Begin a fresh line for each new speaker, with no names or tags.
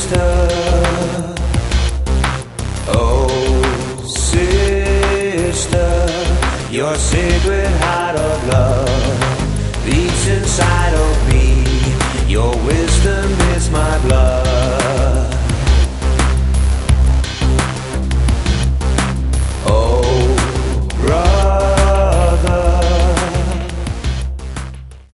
sister. Oh, sister, your sacred heart of love beats inside of me. Your wisdom